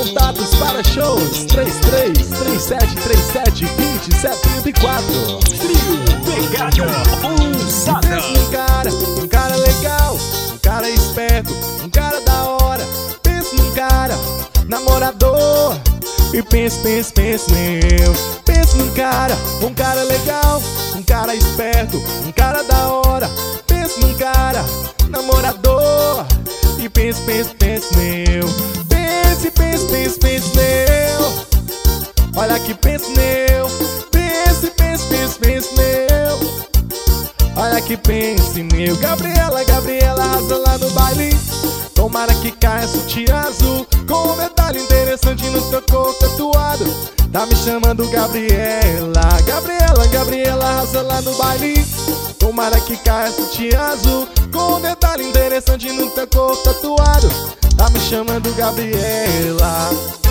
Contatos para shows 3337372074. Trio Pegada Ousada. Pensa um cara legal, um cara esperto, um cara da hora. Pensa num cara namorador e pensa nele. Pensa num cara legal, um cara esperto, um cara da hora. Pensa num cara namorador e pensa nele. Pense nele. Olha que pensa nele. Pense nele. Olha que pense nele. Gabriela arrasa lá no baile. Tomara que caia sutiã azul com um detalhe interessante no teu corpo tatuado. Tá me chamando Gabriela. Gabriela arrasa lá no baile. Tomara que caia sutiã azul com um detalhe interessante no teu corpo tatuado. Tá me chamando Gabriela.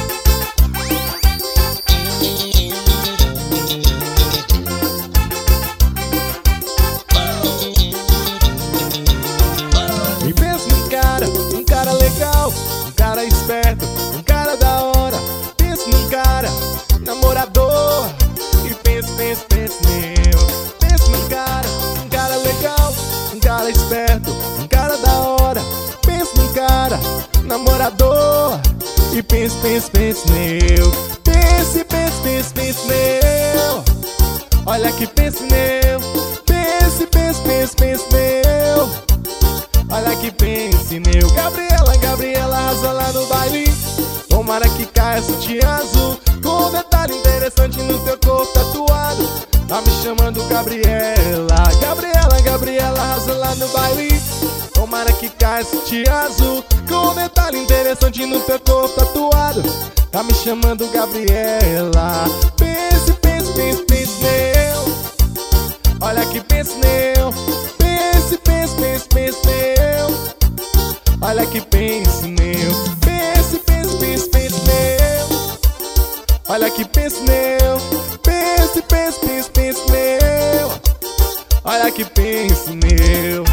E pensa num cara legal, um cara esperto, um cara da hora. Pensa num cara namorador e pensa nele. Pensa num cara legal, um cara esperto, um cara da hora. Pensa num cara namorador e pensa nele. Pense nele. Olha que pense nele. Pense nele. Olha que pense nele. Gabriela arrasa lá no baile. Tomara que caia sutiã azul com um detalhe interessante no teu corpo tatuado. Tá me chamando Gabriela. Gabriela arrasa lá no baile. Tomara que caia sutiã azul com um detalhe interessante no teu corpo tatuado. Tá me chamando Gabriela. Pense nele. Olha que pense nele. Pense nele. Olha que pense nele. Pense nele. Olha que pense nele. Pense nele. Olha que pense nele.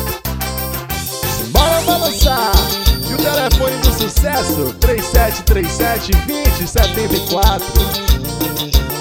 Bora balançar. E o telefone do sucesso 37372074.